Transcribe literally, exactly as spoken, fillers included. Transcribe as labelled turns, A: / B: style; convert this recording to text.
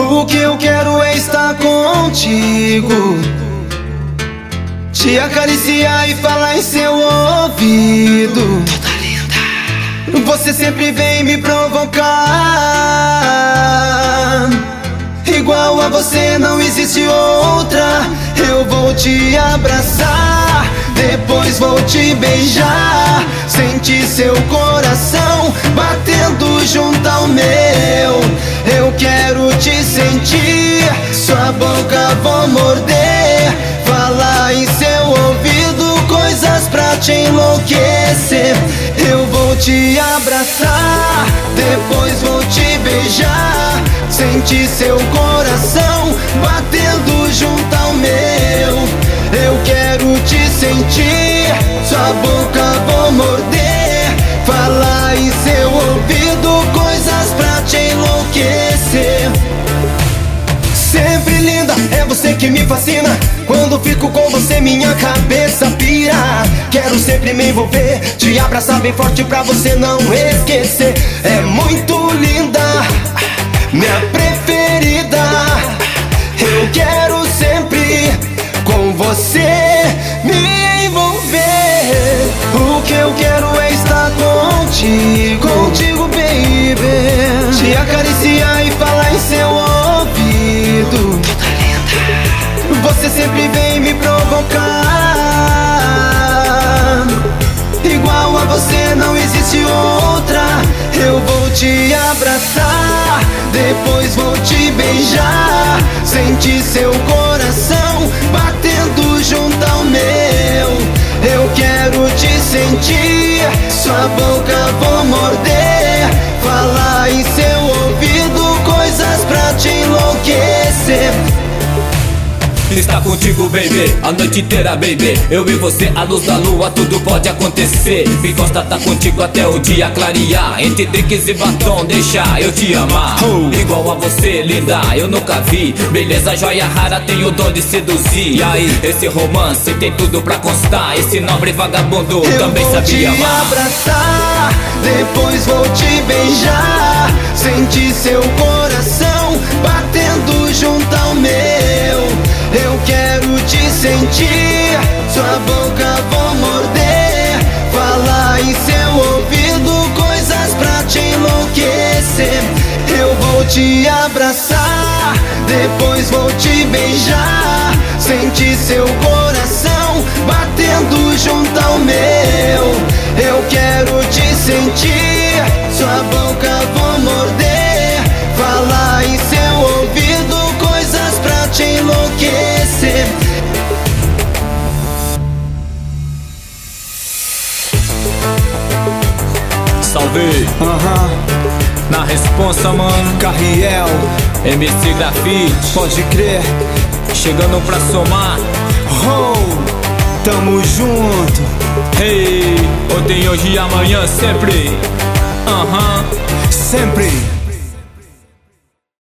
A: O que eu quero é estar contigo, te acariciar e falar em seu ouvido.
B: Toda linda.
A: Você sempre vem me provocar. Igual a você não existe outra. Eu vou te abraçar, depois vou te beijar, sentir seu coração batendo junto ao meu. Eu quero te sentir, sua boca vou morder, falar em seu ouvido coisas pra te enlouquecer. Eu vou te abraçar, depois vou te beijar, sentir seu coração batendo junto ao meu. Eu quero te sentir, sua boca vou morder, falar em seu ouvido coisas pra te enlouquecer. Sempre linda, é você que me fascina. Quando fico com você minha cabeça pira. Quero sempre me envolver, te abraçar bem forte pra você não esquecer. É muito linda, minha preferida. Eu quero sempre com você me envolver. O que eu quero é estar contigo, contigo baby, te acariciar e falar em seu ouvido.
B: Toda linda.
A: Você sempre vem me provocar. Igual a você não existe outra. Eu vou te abraçar, depois vou te beijar, sentir seu coração batendo junto ao meu. Eu quero te sentir, sua boca vou morder, falar em seu ouvido coisas pra te enlouquecer.
C: Está contigo, baby, a noite inteira, baby. Eu e você, a luz da lua, tudo pode acontecer. Me consta tá contigo até o dia clarear. Entre drinks e batom, deixa eu te amar. oh. Igual a você, linda, eu nunca vi. Beleza, joia rara, tem o dom de seduzir. E aí, esse romance tem tudo pra constar. Esse nobre vagabundo
A: eu
C: também sabia amar.
A: Eu vou te abraçar, depois vou te beijar, sentir seu coração batendo junto ao meu. Eu quero te sentir, sua boca vou morder, falar em seu ouvido coisas pra te enlouquecer. Eu vou te abraçar, depois vou te beijar, sentir seu coração batendo junto ao meu. Eu quero te sentir, sua boca vou morder, falar em seu ouvido coisas pra te enlouquecer.
C: Salve!
D: Aham,
C: Na responsa, mano,
D: Carriel,
C: M C Grafite,
D: pode crer.
C: chegando pra somar.
D: Oh, tamo junto.
C: Hey, ontem, hoje e amanhã sempre. Aham,
D: Sempre.